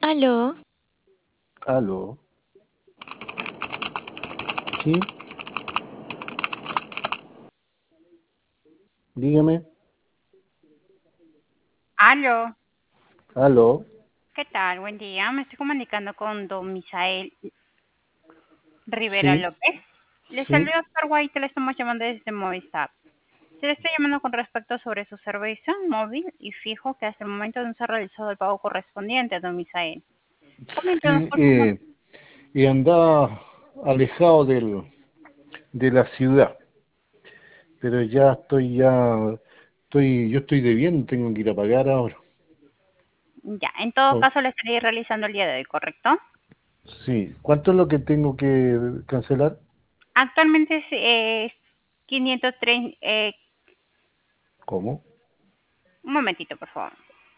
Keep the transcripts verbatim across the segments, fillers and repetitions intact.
Aló, Aló, sí, dígame, Aló, aló, ¿qué tal? Buen día. Me estoy comunicando con don Misael Rivera sí, López. Le sí, saluda Oscar White, le estamos llamando desde Movistar. Se le estoy llamando con respecto sobre su servicio móvil y fijo que hasta el momento no se ha realizado el pago correspondiente, don Misael. Coméntanos, sí, por favor. eh, y andaba alejado del, de la ciudad, pero ya estoy, ya, estoy, yo estoy debiendo, tengo que ir a pagar ahora. Ya, en todo Oh, caso le estaría realizando el día de hoy, ¿correcto? sí, ¿cuánto es lo que tengo que cancelar? Actualmente es eh, quinientos treinta, eh, ¿Cómo? un momentito, por favor.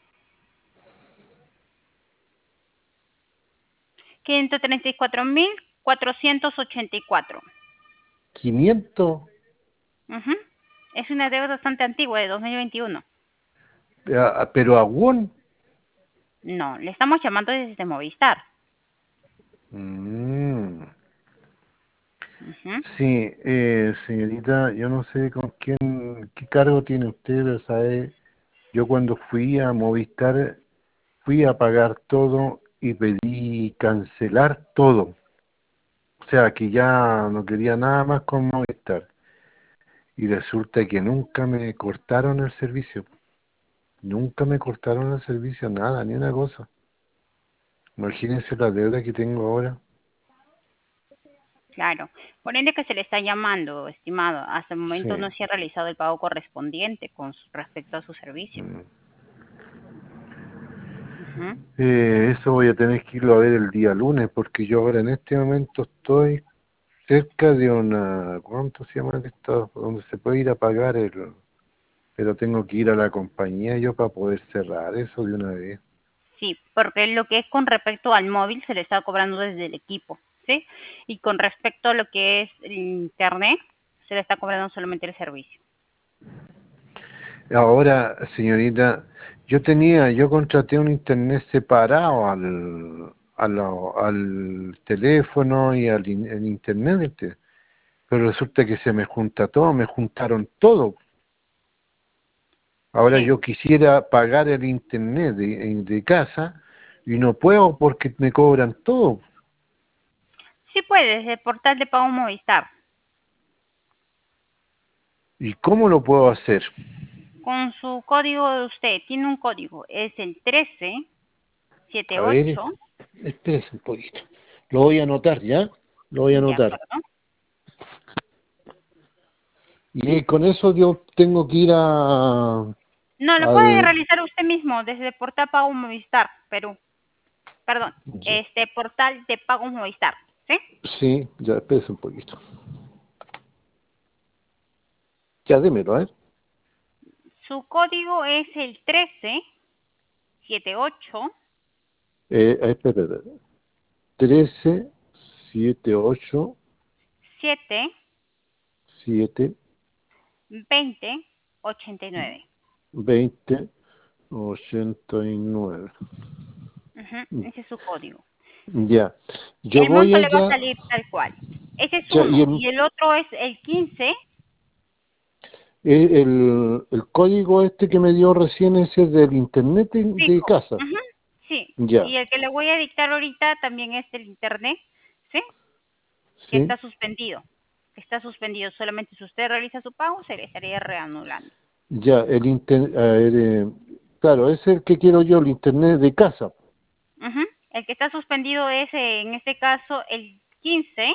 quinientos treinta y cuatro mil cuatrocientos ochenta y cuatro. ¿quinientos? Ujú. Es una deuda bastante antigua, de dos mil veintiuno. Ah, pero a won. No, le estamos llamando desde Movistar. Mm, Ujú. sí, eh, señorita, yo no sé con quién, qué cargo tiene usted, pero sabe, yo cuando fui a Movistar fui a pagar todo y pedí cancelar todo. O sea, que ya no quería nada más con Movistar. Y resulta que nunca me cortaron el servicio. Nunca me cortaron el servicio, nada, ni una cosa. Imagínense la deuda que tengo ahora. Claro. Por ende que se le está llamando, estimado. Hasta el momento Sí. no se ha realizado el pago correspondiente con su- respecto a su servicio. Mm. Ujú. Eh, eso voy a tener que irlo a ver el día lunes, porque yo ahora en este momento estoy cerca de una, ¿cuánto se llama esto? Donde se puede ir a pagar el, pero tengo que ir a la compañía yo para poder cerrar eso de una vez. Sí, porque lo que es con respecto al móvil se le está cobrando desde el equipo, ¿sí? Y con respecto a lo que es el internet, se le está cobrando solamente el servicio. Ahora, señorita, yo tenía, yo contraté un internet separado al, al, al teléfono y al in- el internet, ¿viste? Pero resulta que se me junta todo, me juntaron todo. Ahora Sí, yo quisiera pagar el internet de, de casa y no puedo porque me cobran todo. sí puede, desde el portal de pago Movistar. ¿Y cómo lo puedo hacer? Con su código de usted, tiene un código, es el trece setenta y A ver, ocho. espérese un poquito. Lo voy a anotar, ¿ya? Lo voy a De anotar. acuerdo. Y con eso yo tengo que ir a, No, lo puede al... realizar usted mismo desde el portal Pago Movistar, Perú. Perdón, Ya. este portal de Pago Movistar, ¿sí? Sí, ya, espérese un poquito. Ya, démelo, ¿eh? Su código es el trece setenta y ocho Eh, eh, espera, espera. trece, siete, ocho, siete siete, veinte ochenta y nueve. veinte, ochenta y nueve. Ujú, ese es su código. Ya. Yo El voy monto le va a allá. salir tal cual. Ese es Ya, y uno. el, Y el otro es el quince. el, el- el código este que me dio recién ese es del internet de, de Fijo. casa. Ujú, sí. Ya, Y el que le voy a dictar ahorita también es el internet, ¿sí? Que sí. está suspendido. Que está suspendido. Solamente si usted realiza su pago, se le estaría reanulando. Ya, el internet. Eh, claro, ese es el que quiero yo, el internet de casa. Ujú. El que está suspendido es, eh, en este caso, el quince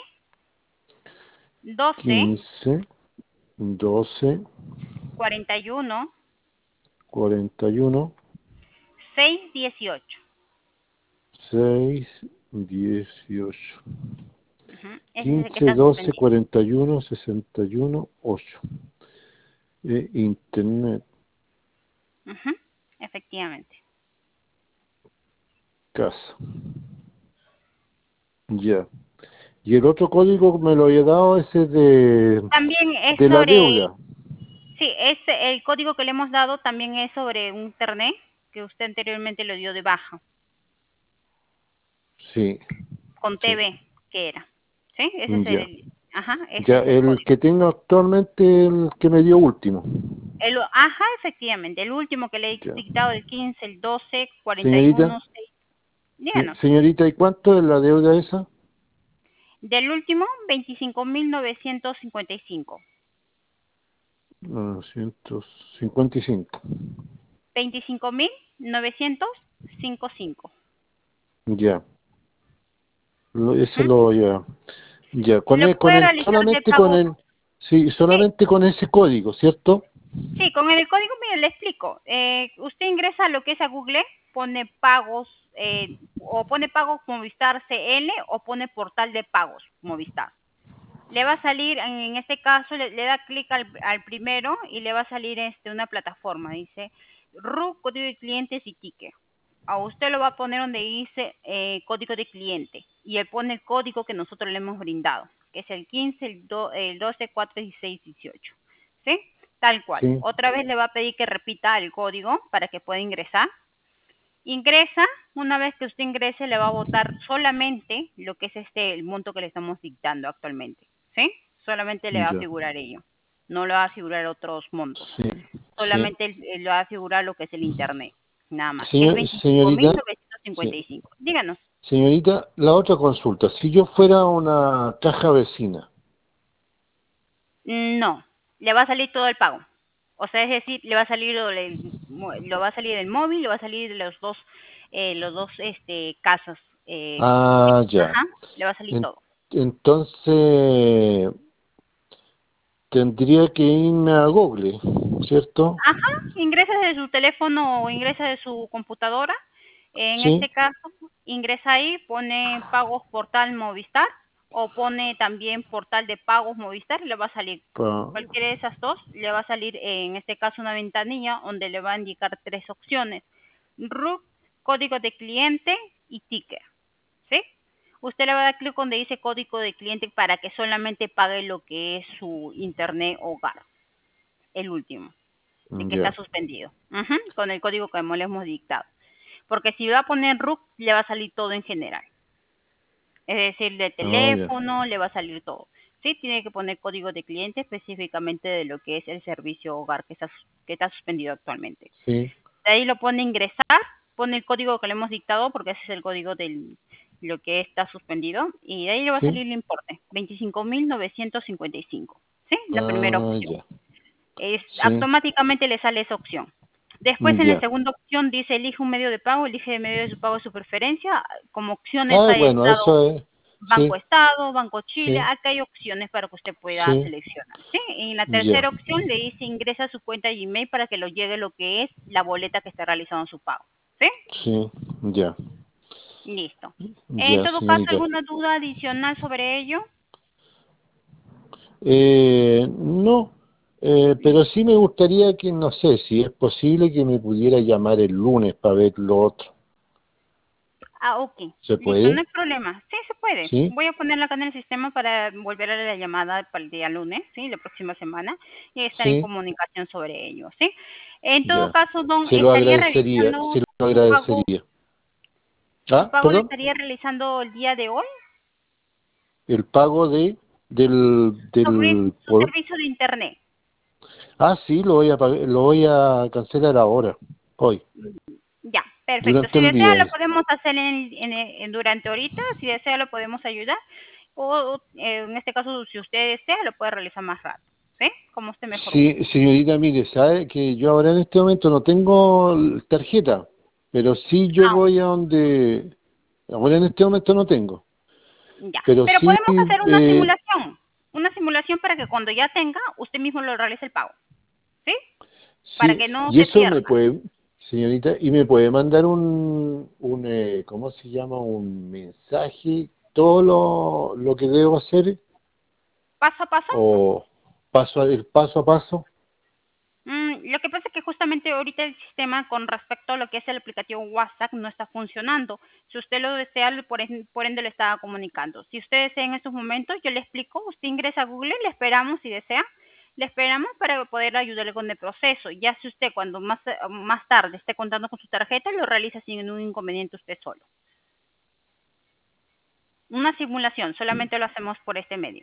doce quince, doce, cuarenta y uno cuarenta y uno, seis dieciocho. seis, dieciocho. Ujú. Ese es el que quince, está doce, suspendido. cuarenta y uno, sesenta y uno, ocho. Eh, internet, Ujú. Efectivamente. casa. Ya. Y el otro código me lo había dado ese de, También es de la sobre, deuda. sí, este, el código que le hemos dado también es sobre un internet que usted anteriormente lo dio de baja. sí, con sí, T V, que era. ¿Sí? Ese es ya. el, ajá, ese Ya, es el el código. que tengo actualmente, el que me dio último. El, ajá, efectivamente, el último que le he Ya. dictado, el quince, el doce, cuarenta y Señorita, uno, seis. sí, Díganos. señorita, ¿y cuánto es la deuda esa? Del último, veinticinco mil novecientos cincuenta y cinco. Novecientos cincuenta y cinco. veinticinco mil novecientos cincuenta y cinco. Ya, lo- ese ¿Mm? lo voy a... Ya, con Lo el, con puede el, realizar de solamente con pago. el, sí, Sí, solamente con ese código, ¿cierto? sí, con el código, mire, le explico. Eh, usted ingresa a lo que es a Google, pone pagos, eh, o pone pagos Movistar C L o pone portal de pagos Movistar. Le va a salir, en este caso, le, le da clic al, al primero y le va a salir este una plataforma, dice R U, código de clientes y ticket. A usted lo va a poner donde dice eh, código de cliente y él pone el código que nosotros le hemos brindado, que es el quince, el, do, el doce, cuatro, dieciséis, dieciocho. ¿Sí? Tal cual. Sí, Otra vez le va a pedir que repita el código para que pueda ingresar. Ingresa, una vez que usted ingrese le va a votar solamente lo que es este el monto que le estamos dictando actualmente, ¿sí? Solamente le va a ya, figurar ello, no le va a figurar otros montos, sí, sí. solamente le va a figurar lo que es el internet, nada más, que es Señor, veinticinco mil señorita, novecientos sí. cincuenta y cinco. Díganos. Señorita, la otra consulta, si yo fuera una caja vecina, No, le va a salir todo el pago. O sea, es decir, le va a salir lo, le- lo va a salir el móvil, le va a salir los dos, eh, los dos, este, casos, eh, ah, ya. ajá, le va a salir En- todo. entonces, tendría que irme a Google, ¿cierto? Ajá, ingresa desde su teléfono o ingresa de su computadora. En Sí, este caso, ingresa ahí, pone pagos portal Movistar o pone también portal de pagos Movistar y le va a salir pa- cualquiera de esas dos, le va a salir eh, en este caso una ventanilla donde le va a indicar tres opciones: R U C, código de cliente y ticket, ¿sí? Usted le va a dar clic donde dice código de cliente para que solamente pague lo que es su internet hogar, el último de que está ya. suspendido, ujú, con el código que le hemos dictado. Porque si va a poner R U C, le va a salir todo en general. Es decir, de Ah, ya. teléfono, le va a salir todo. Sí, tiene que poner código de cliente específicamente de lo que es el servicio hogar que está, que está suspendido actualmente. Sí, De ahí lo pone ingresar, pone el código que le hemos dictado porque ese es el código de lo que está suspendido y de ahí le va a sí. salir el importe, veinticinco mil novecientos cincuenta y cinco. ¿Sí? La primera Ah, opción. ya. Es, Sí, automáticamente le sale esa opción. Después en la ya. segunda opción dice elige un medio de pago, elige el medio de su pago de su preferencia. Como opciones Ah, hay bueno, Estado, eso es. Banco Sí, Estado, Banco Chile, sí, acá hay opciones para que usted pueda sí, seleccionar. ¿Sí? En la ya. tercera opción le dice ingresa a su cuenta de Gmail para que lo llegue lo que es la boleta que está realizando su pago. ¿Sí? Sí, ya. Listo. En Ya, todo caso, señorita. ¿alguna duda adicional sobre ello? Eh, no, eh, pero sí me gustaría que, no sé, si es posible que me pudiera llamar el lunes para ver lo otro. Ah, ok. ¿Se Listo, no puede? hay problema. Sí, se puede. ¿Sí? Voy a ponerla acá en el sistema para volver a la llamada para el día lunes, ¿sí? La próxima semana y estar en Sí, comunicación sobre ello, ¿sí? En todo ya. caso, don, Se lo ¿estaría agradecería, realizando se lo su pago, agradecería. su Ah, pago lo perdón. estaría realizando el día de hoy El pago de, del, sobre del, su por- servicio de internet? ah, sí, lo voy a, pag- lo voy a cancelar ahora, hoy, Ya, perfecto. durante Si el desea, día. lo podemos hacer en, en- en- durante ahorita. Si desea, lo podemos ayudar. O eh, en este caso, si usted desea, lo puede realizar más rápido, ¿sí? Como usted mejor Sí, guste. señorita, mire, sabe que yo ahora en este momento no tengo tarjeta, pero sí yo Ah, voy a donde, ahora en este momento no tengo, ya, pero pero sí, podemos hacer una eh, simulación, una simulación para que cuando ya tenga, usted mismo lo realice el pago, ¿sí? Para sí, que no y se eso me pierda. puede, señorita, y me puede mandar un, un eh, ¿cómo se llama? Un mensaje, todo lo, lo que debo hacer, Paso a paso. o paso a, el paso a paso. Mm, lo que pasa es que justamente ahorita el sistema con respecto a lo que es el aplicativo WhatsApp no está funcionando. Si usted lo desea, lo- por, en- por ende le estaba comunicando. Si usted desea en estos momentos, yo le explico, usted ingresa a Google, le esperamos si desea, le esperamos para poder ayudarle con el proceso. Ya si usted cuando más, eh, más tarde esté contando con su tarjeta, lo realiza sin ningún inconveniente usted solo. Una simulación, solamente lo hacemos por este medio.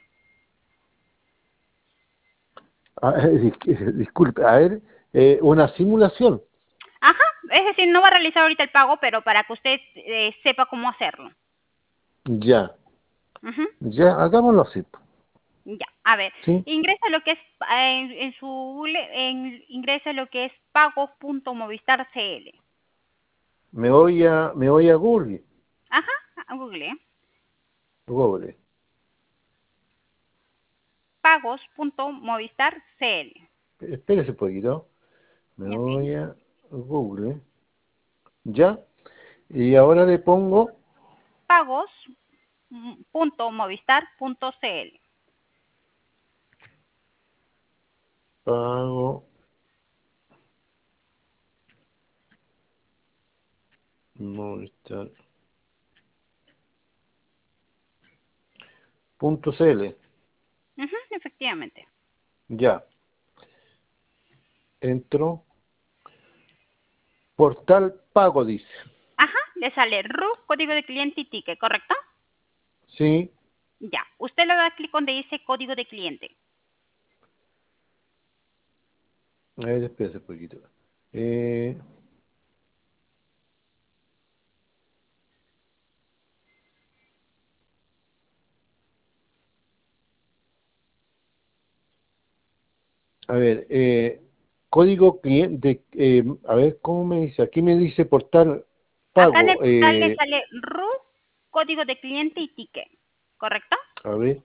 Ah, eh, dis- disculpe, a ver, eh, una simulación. Ajá, es decir, no va a realizar ahorita el pago, pero para que usted eh, sepa cómo hacerlo. Ya, Ujú. ya, hagámoslo así. Ya, a ver, ¿Sí? ingresa lo que es, eh, en, en su Google, en, ingresa lo que es pagos.movistar.cl. Me voy a, me voy a Google. Ajá, a Google, ¿eh? Google. pagos.movistar.cl. Espérese un poquito. Me Ok. voy a Google. ¿Ya? Y ahora le pongo pagos.movistar.cl. pago Movistar punto cl. Ujú, efectivamente. Ya. Entro. Portal pago, dice. Ajá, le sale R U, código de cliente y ticket, ¿correcto? Sí. Ya, usted le da clic donde dice código de cliente. A ver, espérese un poquito. Eh, a ver, eh, código cliente. Eh, a ver, ¿cómo me dice? Aquí me dice portal Acá en el pago. portal le Eh, sale R U, código de cliente y ticket, ¿correcto? a ver.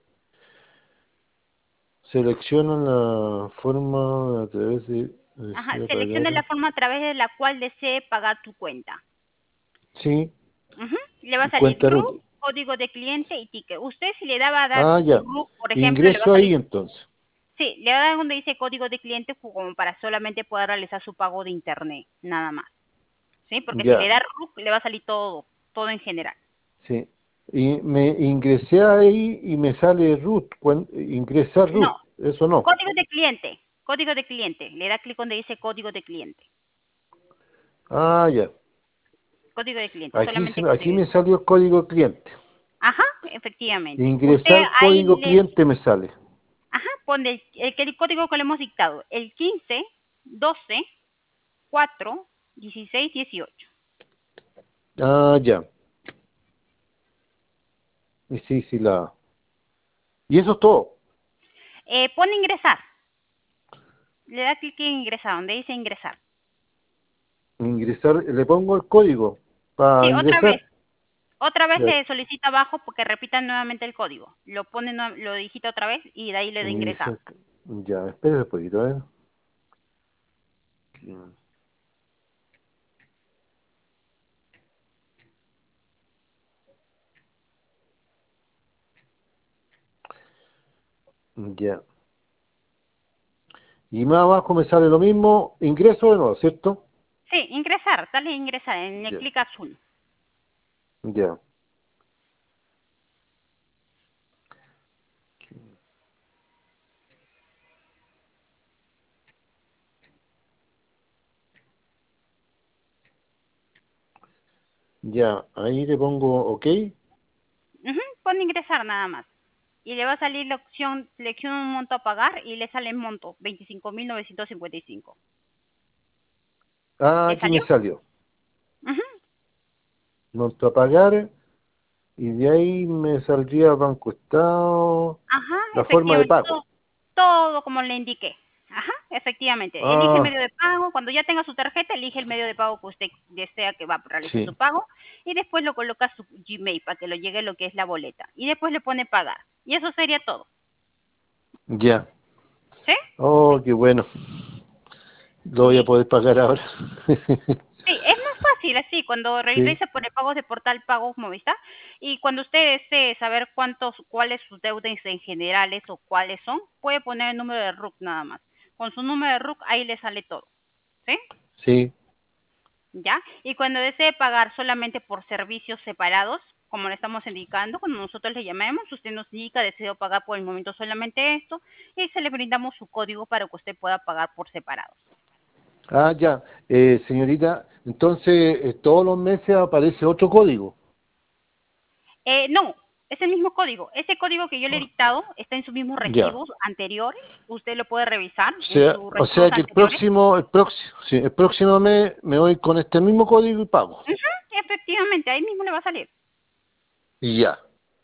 Selecciona la forma a través de Ajá, desea seleccione la pagar. forma a través de la cual desee pagar tu cuenta. Sí, Ujú, le va a salir cuenta R U, root. código de cliente y ticket. Usted si le daba a dar Ah, R ya. U, por ejemplo, le va a Ingreso ahí salir, entonces. sí, le va a dar donde dice código de cliente como para solamente poder realizar su pago de internet, nada más. ¿Sí? Porque si le Ya, da R U, le va a salir todo, todo en general. sí. Y me ingresé ahí y me sale root. cuen- Ingresar No, root. Eso no. código de cliente, código de cliente. Le da clic donde dice código de cliente. Ah, ya. Código de cliente, Aquí, solamente se- aquí código de me cliente. salió el código cliente. Ajá, efectivamente. Usted Ingresar ahí código le, cliente me sale. ajá, pone el, el, el código que le hemos dictado, el quince, doce, cuatro, dieciséis, dieciocho. Ah, ya. Y sí, sí, la. Y eso es todo. Eh, pone ingresar. Le da clic en ingresar, donde dice ingresar. Ingresar, le pongo el código para Sí, otra vez. ingresar. Otra vez Ya, le solicita abajo porque repita nuevamente el código. Lo pone, nue- lo digita otra vez y de ahí le da ingresar. ingresar. Ya, espera un poquito, a ver. Ya. Y más abajo me sale lo mismo, ingreso de nuevo, ¿cierto? Sí, ingresar, dale ingresar en el Ya, clic azul. ya. Ya, ahí le pongo OK. Ujú, pone ingresar nada más. Y le va a salir la opción, selecciona un monto a pagar y le sale el monto, veinticinco mil novecientos cincuenta y cinco. Ah, ¿Le aquí me salió? salió. Ujú, Monto a pagar y de ahí me saldría Banco Estado, ajá, la forma de efectivamente, pago. todo, todo como le indiqué. Ajá, efectivamente. Elige el Ah, medio de pago. Cuando ya tenga su tarjeta, elige el medio de pago que usted desea que va a realizar su sí, pago. Y después lo coloca a su Gmail para que lo llegue lo que es la boleta. Y después le pone pagar. Y eso sería todo. ya. ¿Sí? Oh, qué bueno. Lo voy a Listo. poder pagar ahora. Sí, es más fácil así, cuando Sí, regrese por el pago de portal Pagos Movistar y cuando usted desee saber cuántos, cuáles sus deudas en generales o cuáles son, puede poner el número de R U C nada más. Con su número de R U C ahí le sale todo, ¿sí? sí, ¿Ya? Y cuando desee pagar solamente por servicios separados, como le estamos indicando, cuando nosotros le llamemos, usted nos indica, deseo pagar por el momento solamente esto y se le brindamos su código para que usted pueda pagar por separado. ah, ya. Eh, señorita, entonces eh, todos los meses aparece otro código. Eh, no, Es el mismo código. Ese código que yo le he dictado está en sus mismos Ya. recibos anteriores. Usted lo puede revisar O en sea, sus o recibos sea que el anteriores. próximo, el próximo, sí, el próximo mes me voy con este mismo código y pago. Ujú, efectivamente, ahí mismo le va a salir. Y ya.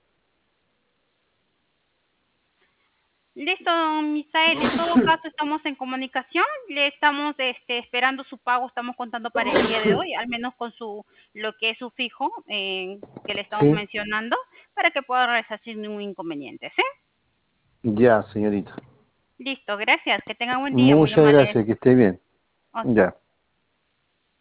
Listo, don Misael. En todo caso, estamos en comunicación. Le estamos este, esperando su pago. Estamos contando para el día de hoy, al menos con su lo que es su fijo eh, que le estamos Sí. mencionando, para que pueda realizar sin ningún inconveniente. ¿Sí? Ya, señorita. Listo, gracias. Que tenga buen día. Muy Muchas amable. gracias, que esté bien. Ok. Ya.